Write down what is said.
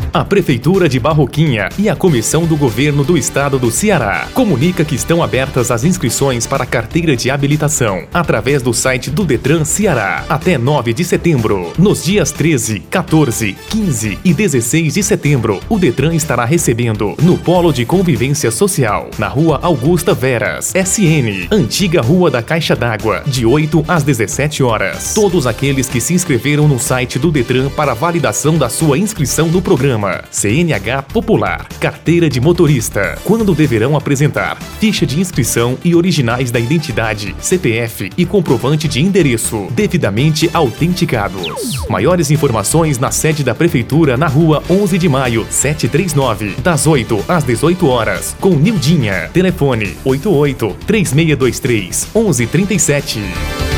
A Prefeitura de Barroquinha e a Comissão do Governo do Estado do Ceará comunica que estão abertas as inscrições para a carteira de habilitação através do site do Detran Ceará até 9 de setembro. Nos dias 13, 14, 15 e 16 de setembro, o Detran estará recebendo no Polo de Convivência Social, na Rua Augusta Veras, SN, antiga Rua da Caixa d'Água, de 8 às 17 horas. Todos aqueles que se inscreveram no site do Detran para validação da sua inscrição no programa CNH Popular, carteira de motorista, quando deverão apresentar ficha de inscrição e originais da identidade, CPF e comprovante de endereço, devidamente autenticados. Maiores informações na sede da Prefeitura na Rua 11 de Maio, 739, das 8 às 18 horas, com Nildinha. Telefone 88 3623 1137.